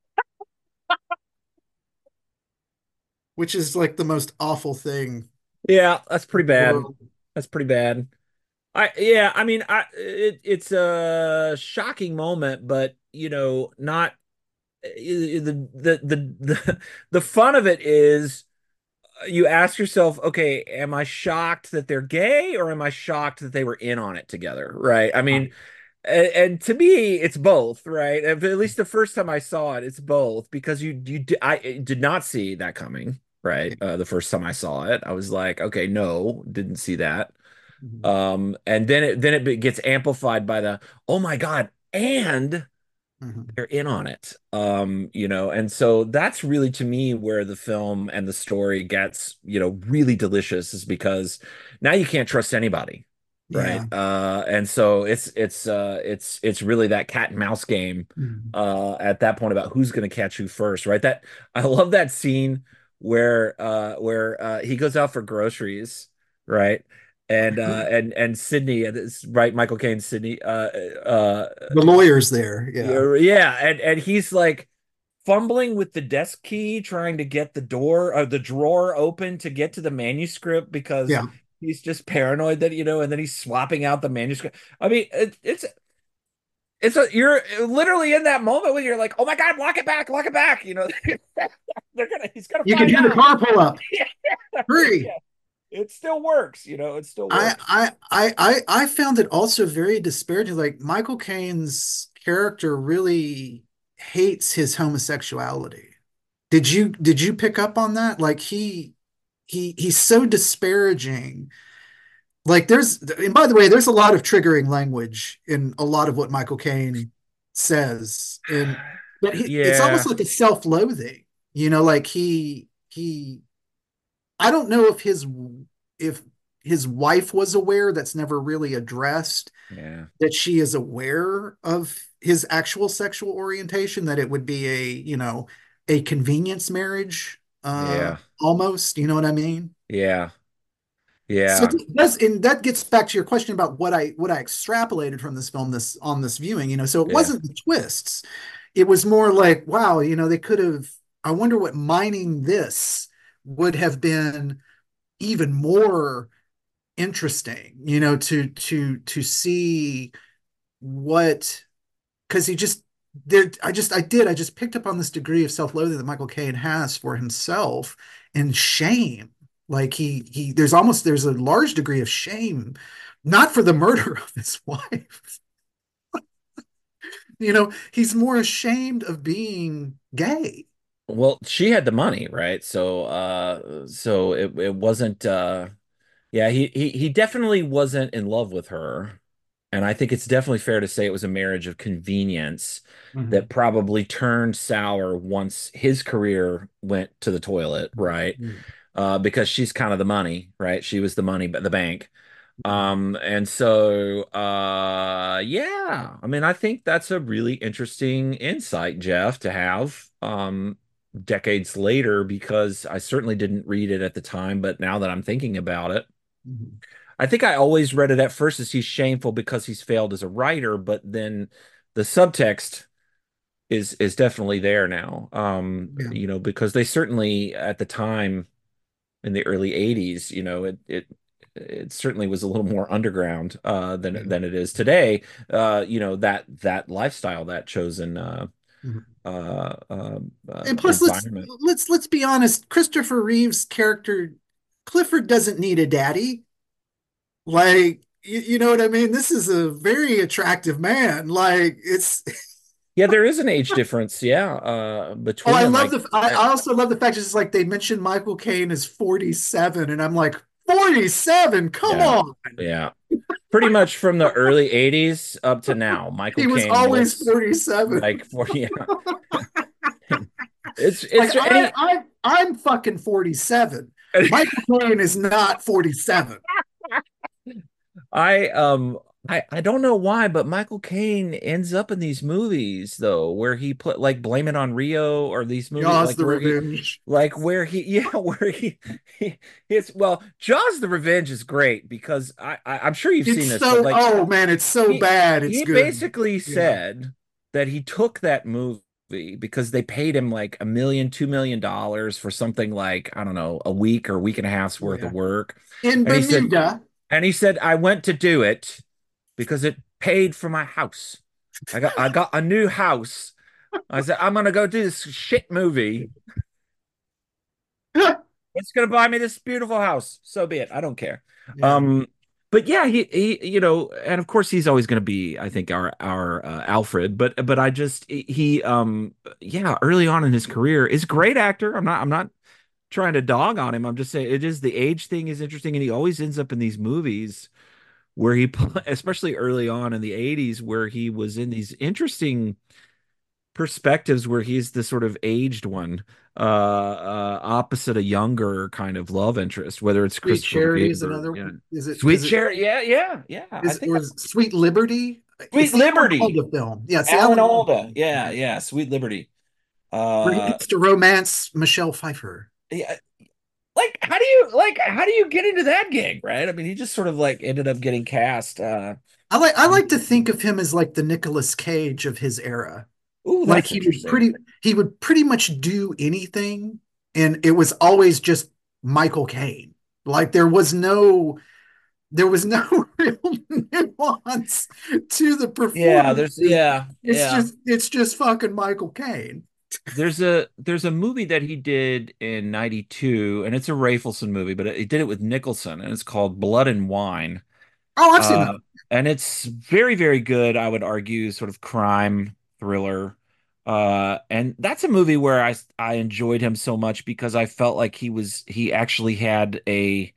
Which is like the most awful thing yeah, that's in pretty the bad. world. That's pretty bad. I yeah, I mean, I it, it's a shocking moment, but you know, not the the the the the fun of it is you ask yourself, okay, am I shocked that they're gay or am I shocked that they were in on it together? Right. I mean, and, and to me, it's both, right? At least the first time I saw it, it's both because you you I did not see that coming, right? Yeah. Uh, the first time I saw it, I was like, okay, no, didn't see that. Mhm. Um, and then it then it gets amplified by the, oh my God, and Mhm. they're in on it. Um, you know, and so that's really to me where the film and the story gets, you know, really delicious is because now you can't trust anybody, right? Yeah. Uh, and so it's it's uh it's it's really that cat and mouse game Mhm. uh at that point about who's gonna catch who first, right? That I love that scene where uh where uh he goes out for groceries, right? And uh and and Sydney, and it's right, Michael Caine, Sydney, uh uh The lawyer's there. Yeah. yeah, yeah, and and he's like fumbling with the desk key, trying to get the door or the drawer open to get to the manuscript because Yeah. he's just paranoid that you know, and then he's swapping out the manuscript. I mean, it, it's it's a you're literally in that moment when you're like, oh my God, lock it back, lock it back. You know, they're gonna he's gonna You can find hear the out. car pull up. Yeah, Hurry. yeah, it still works. You know, it still I works. I I I I found it also very disparaging. Like Michael Caine's character really hates his homosexuality. Did you did you pick up on that? Like he he he's so disparaging. Like there's and by the way, there's a lot of triggering language in a lot of what Michael Caine says. And but he, it's almost Yeah, like a self-loathing. You know, like he he I don't know if his if his wife was aware, that's never really addressed, yeah, that she is aware of his actual sexual orientation, that it would be a, you know, a convenience marriage, uh yeah, almost, you know what I mean? yeah, So yeah, that's and that gets back to your question about what I what I extrapolated from this film this on this viewing, you know. So it yeah, wasn't the twists. It was more like, wow, you know, they could have, I wonder what mining this would have been even more interesting, you know, to to to see what, because he just there, I just I did I just picked up on this degree of self-loathing that Michael Caine has for himself and shame. Like he he there's almost there's a large degree of shame, not for the murder of his wife. You know, he's more ashamed of being gay. Well, she had the money, right? So uh so it it wasn't uh yeah, he he he definitely wasn't in love with her. And I think it's definitely fair to say it was a marriage of convenience that Mhm. probably turned sour once his career went to the toilet, right? Mhm. Uh, because she's kind of the money, right? She was the money, but the bank. Mhm. Um, and so, uh, yeah, I mean, I think that's a really interesting insight, Jeff, to have, um, decades later, because I certainly didn't read it at the time, but now that I'm thinking about it, Mhm. I think I always read it at first as he's shameful because he's failed as a writer, but then the subtext is is definitely there now. Um, Yeah. you know, because they certainly at the time in the early eighties, you know, it it it certainly was a little more underground uh than Yeah. than it is today. Uh, you know, that that lifestyle, that chosen uh Mhm. uh, uh, uh And plus, let's environment. let's let's be honest. Christopher Reeve's character Clifford doesn't need a daddy. Like, you, you know what I mean? This is a very attractive man. Like, it's Yeah, there is an age difference, yeah, uh oh, between I them. love I, the I I also love the fact it's like they mentioned Michael Caine is forty-seven, and I'm like, forty-seven? Come yeah. on. Yeah. Pretty much from the early eighties up to now, Michael He was Caine always looks forty-seven. like for yeah. It's Like it's I any I I'm fucking forty-seven. Michael Caine is not forty-seven. I um I I don't know why, but Michael Caine ends up in these movies though, where he put like Blame It on Rio, or these movies Jaws like the where he Revenge. like where he yeah where he, he it's well Jaws the Revenge is great because I, I I'm sure you've It's seen this, but so like oh man, it's so he bad. It's he good. basically Yeah. said that he took that movie because they paid him like a million, two million dollars for something like, I don't know, a week or week and a half's worth of Yeah. work. In And he said, Bermuda. and he said, I went to do it because it paid for my house. I got I got a new house. I said, I'm gonna go do this shit movie. It's gonna buy me this beautiful house. So be it. I don't care. Yeah. Um, but yeah, he he, you know, and of course he's always gonna be, I think, our our uh, Alfred. But but I just he um yeah, early on in his career is a great actor. I'm not I'm not trying to dog on him. I'm just saying it is the age thing is interesting, and he always ends up in these movies where he, especially early on in the eighties, where he was in these interesting perspectives where he's the sort of aged one, uh, uh, opposite a younger kind of love interest, whether it's Sweet Christopher Charity Reeve is or another yeah, is it Sweet is it Cherry. Yeah, yeah, yeah. I is think or that's is it Sweet Liberty? Sweet It's the Alan Liberty. Alda film. Yeah, it's the Alan Alan Alda Alda. film. Yeah, Yeah. yeah. Sweet Liberty. Where he Uh, gets to romance Michelle Pfeiffer. yeah. Like, how do you like? How do you get into that gig, right? I mean, he just sort of like ended up getting cast. Uh, I like I like to think of him as like the Nicolas Cage of his era. ooh, Like that's he would interesting. pretty he would pretty much do anything, and it was always just Michael Caine. Like there was no there was no real nuance to the Yeah, there's performances. yeah, It's yeah. just it's just fucking Michael Caine. There's a there's a movie that he did in ninety-two, and it's a Rafelson movie, but he did it with Nicholson, and it's called Blood and Wine. Oh, I've seen that. Uh, and it's very, very good, I would argue, sort of crime thriller. Uh, and that's a movie where I I enjoyed him so much because I felt like he was he actually had a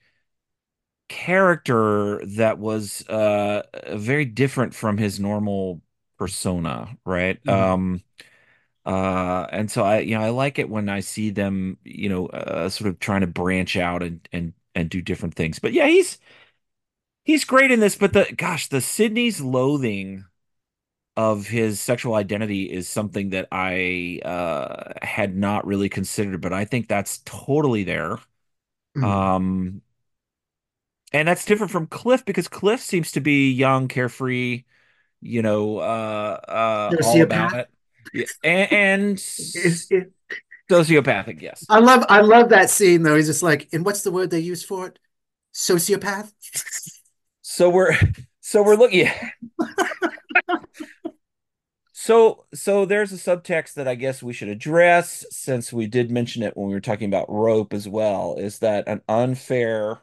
character that was uh very different from his normal persona, right? Mhm. Um uh, and so I, you know, I like it when I see them, you know, uh, sort of trying to branch out and and and do different things. But yeah, he's he's great in this. But the gosh, the Sydney's loathing of his sexual identity is something that I uh had not really considered, but I think that's totally there. Mhm. Um, and that's different from Cliff because Cliff seems to be young, carefree, you know, uh, uh, all about Sociopath. it. Yeah, and, and Is it, sociopathic, yes. I love I love that scene though. He's just like, and what's the word they use for it? Sociopath. So we're so we're looking. So, so there's a subtext that I guess we should address since we did mention it when we were talking about Rope as well, is that an unfair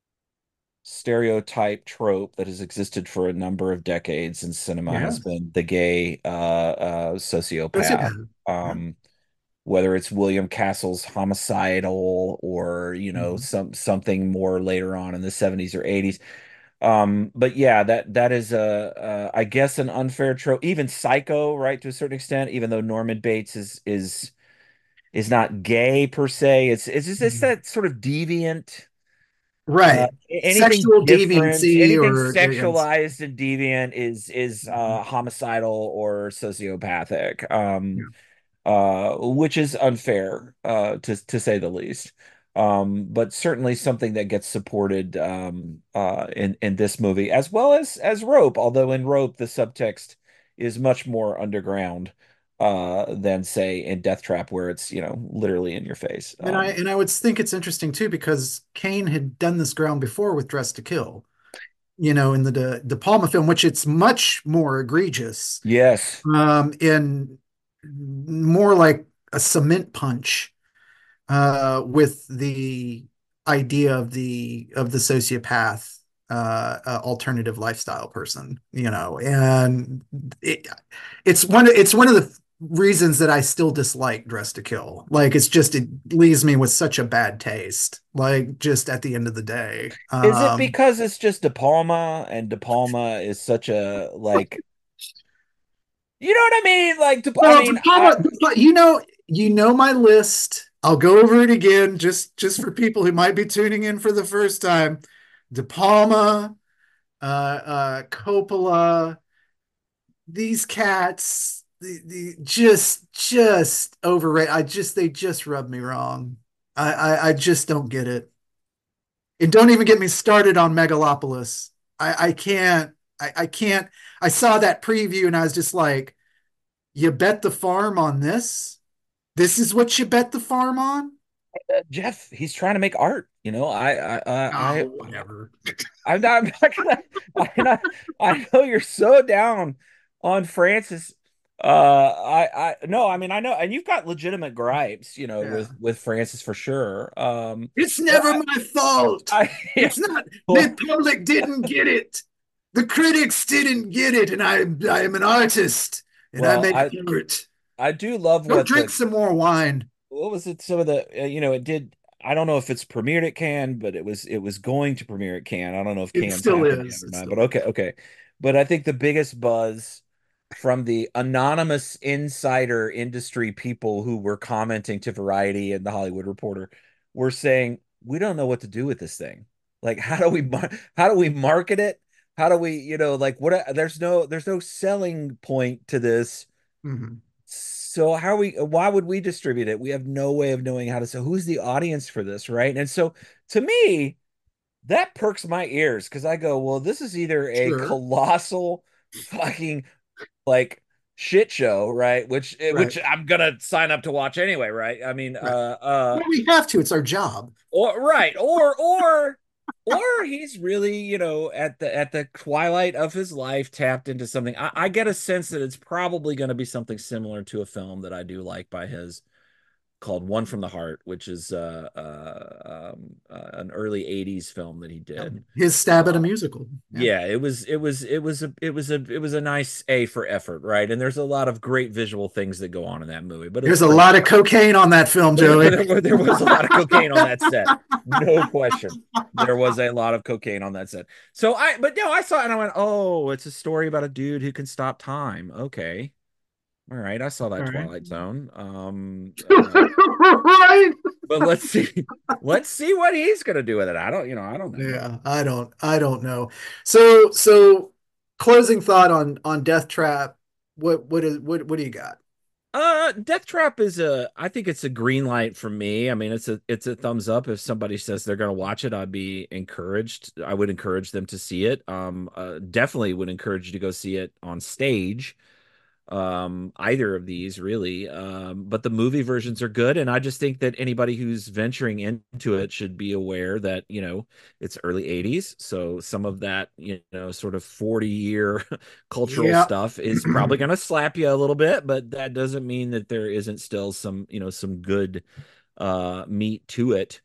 stereotype trope that has existed for a number of decades in cinema has Yes. been the gay uh, uh, sociopath. Sociopath. Yeah. Um, whether it's William Castle's Homicidal or, you know, Mhm. some something more later on in the seventies or eighties. Um, but yeah, that that is a, a I guess an unfair trope. Even Psycho, right, to a certain extent, even though Norman Bates is is is not gay per se. It's it's just it's Mhm. that sort of deviant uh Right. anything Sexual different, deviancy anything or yes. sexualized and deviant is is Mhm. uh homicidal or sociopathic. Um Yeah. uh, which is unfair, uh, to to say the least. Um, but certainly something that gets supported um, uh, in in this movie, as well as as Rope. Although in Rope, the subtext is much more underground uh, than say in Death Trap, where it's you know literally in your face. And I Um, and I would think it's interesting too because Kane had done this ground before with Dress to Kill, you know, in the De, De Palma film, which it's much more egregious, yes. um, in more like a cement punch, uh, with the idea of the of the sociopath, uh, uh, alternative lifestyle person, you know, and it, it's one it's one of the reasons that I still dislike Dress to Kill. Like it's just it leaves me with such a bad taste. Like just at the end of the day, Is it um, because it's just De Palma and De Palma is such a like you know what I mean? Like De, I well, mean De Palma, I you know, you know my list. I'll go over it again just just for people who might be tuning in for the first time. De Palma, uh, uh, Coppola, these cats, the, the just just overrated. I just they just rub me wrong. I, I I just don't get it. And don't even get me started on Megalopolis. I I can't. I, I can't. I saw that preview and I was just like, you bet the farm on this? This is what you bet the farm on? Jeff, he's trying to make art. You know, I, I, I, I, Oh, whatever. I'm not, I'm not gonna. I'm not. I know you're so down on Francis. Uh, I, I, no, I mean, I know, and you've got legitimate gripes, you know, Yeah. with with Francis for sure. Um, It's but never my fault. I, I, yeah, It's not the well, public didn't get it. The critics didn't get it, and I I am an artist and I well, make I, art. I do love Go what drink the some more wine. what was it? Some of the, uh, you know, it did. I don't know if it's premiered at Cannes, but it was it was going to premiere at Cannes. I don't know if It Cannes still happened yet is. or It not, still but okay, is. okay. But I think the biggest buzz from the anonymous insider industry people who were commenting to Variety and the Hollywood Reporter were saying, "We don't know what to do with this thing. Like, how do we mar- how do we market it? How do we, you know, like what? There's no there's no selling point to this." Mhm. So how are we why would we distribute it? We have no way of knowing how to so who's the audience for this, right? And so to me, that perks my ears because I go, well, this is either a Sure. colossal fucking like shit show, right? Which eh, Right. which I'm gonna sign up to watch anyway, right? I mean, Right. uh uh Well, we have to. It's our job. or right, or or or he's really, you know, at the at the twilight of his life tapped into something. I, I get a sense that it's probably going to be something similar to a film that I do like by his called One from the Heart, which is uh, uh, um, uh, an early eighties film that he Yeah. did. His stab at Uh, a musical. Yeah. yeah, it was it was it was a it was a it was a nice A for effort, right? And there's a lot of great visual things that go on in that movie, but it's There's a framed. lot of cocaine on that film, There, Joey. there, there was a lot of cocaine on that set, no question. There was a lot of cocaine on that set. So I, but no, I saw it and I went, oh, it's a story about a dude who can stop time. Okay, all right, I saw All that right. Twilight Zone. Um, uh, Right. But let's see. Let's see what he's gonna do with it. I don't, you know, I don't know. Yeah, I don't I don't know. So so closing thought on on Death Trap. What what is what what do you got? Uh, Death Trap is a. I think it's a green light for me. I mean, it's a it's a thumbs up. If somebody says they're gonna watch it, I'd be encouraged. I would encourage them to see it. Um, uh, definitely would encourage you to go see it on stage. um, either of these really. Um, but the movie versions are good, and I just think that anybody who's venturing into it should be aware that, you know, it's early eighties, so some of that, you know, sort of forty year cultural Yeah. stuff is probably going to slap you a little bit, but that doesn't mean that there isn't still some, you know, some good uh meat to it.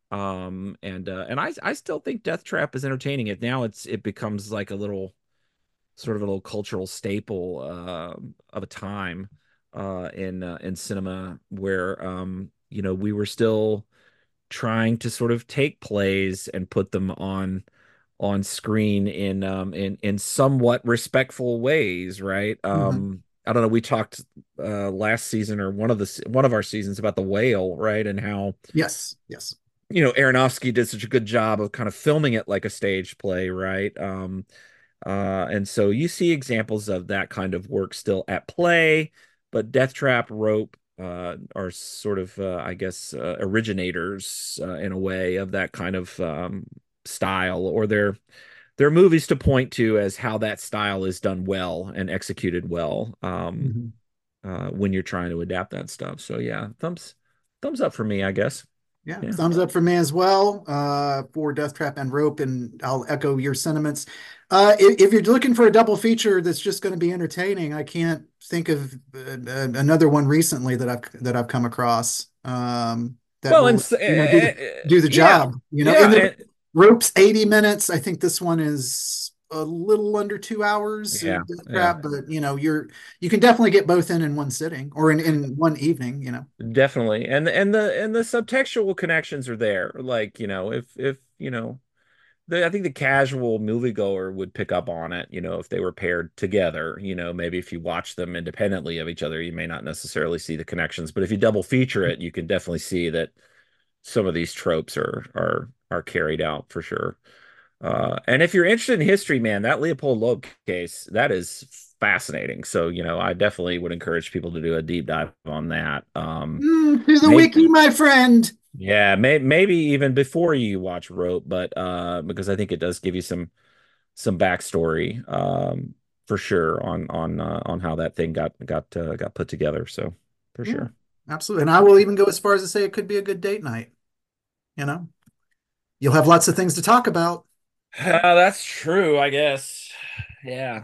Um and uh and I I still think Death Trap is entertaining. It now it's it becomes like a little sort of a little cultural staple uh, of a time uh, in uh, in cinema where um, you know, we were still trying to sort of take plays and put them on on screen in um, in in somewhat respectful ways, right? Mhm. Um, I don't know. We talked uh, last season or one of the one of our seasons about The Whale, right? And how, Yes. Yes. you know, Aronofsky did such a good job of kind of filming it like a stage play, right? Um, uh, and so you see examples of that kind of work still at play, but Death Trap, Rope uh, are sort of, uh, I guess, uh, originators uh, in a way of that kind of um, style, or they're they're movies to point to as how that style is done well and executed well um, Mhm. uh, when you're trying to adapt that stuff. So yeah, thumbs thumbs up for me, I guess. Yeah, Yeah. thumbs up for me as well uh, for Death Trap and Rope, and I'll echo your sentiments. Uh, if, if you're looking for a double feature that's just going to be entertaining, I can't think of uh, another one recently that I've that I've come across um, that Well, and will, s- uh, you know, do the uh, do the yeah, job. You know, in yeah, the and Rope's eighty minutes. I think this one is a little under two hours yeah, of Death yeah. Trap, but you know, you're you can definitely get both in in one sitting or in in one evening. You know. Definitely. And and the and the subtextual connections are there. Like, you know, if if, you know, the I think the casual moviegoer would pick up on it, you know, if they were paired together. You know, maybe if you watch them independently of each other, you may not necessarily see the connections. But if you double feature it, you can definitely see that some of these tropes are are are carried out for sure. Uh, and if you're interested in history, man, that Leopold Loeb case, that is fascinating. So, you know, I definitely would encourage people to do a deep dive on that. Um, Mm, to the maybe, wiki, my friend. yeah, may, maybe even before you watch Rope, but uh, because I think it does give you some some backstory, um, for sure on on uh, on how that thing got got uh, got put together. So, for Yeah, sure. absolutely. And I will even go as far as to say it could be a good date night. You know, you'll have lots of things to talk about. Uh, that's true, I guess. Yeah.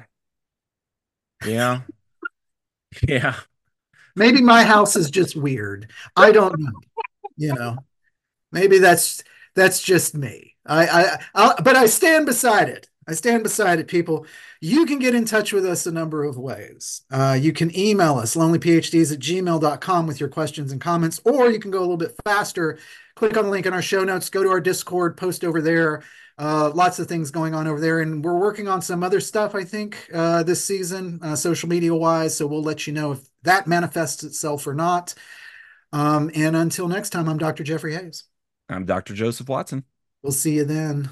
Yeah. Yeah. Maybe my house is just weird. I don't know. You know, maybe that's that's just me. I, I, I'll, but I stand beside it. I stand beside it, people. You can get in touch with us a number of ways. Uh, you can email us, lonelyphds at gmail dot com with your questions and comments, or you can go a little bit faster. Click on the link in our show notes, go to our Discord, post over there. Uh, lots of things going on over there. And we're working on some other stuff, I think, uh, this season, uh, social media wise. So we'll let you know if that manifests itself or not. Um, and until next time, I'm Doctor Jeffrey Hayes. I'm Doctor Joseph Watson. We'll see you then.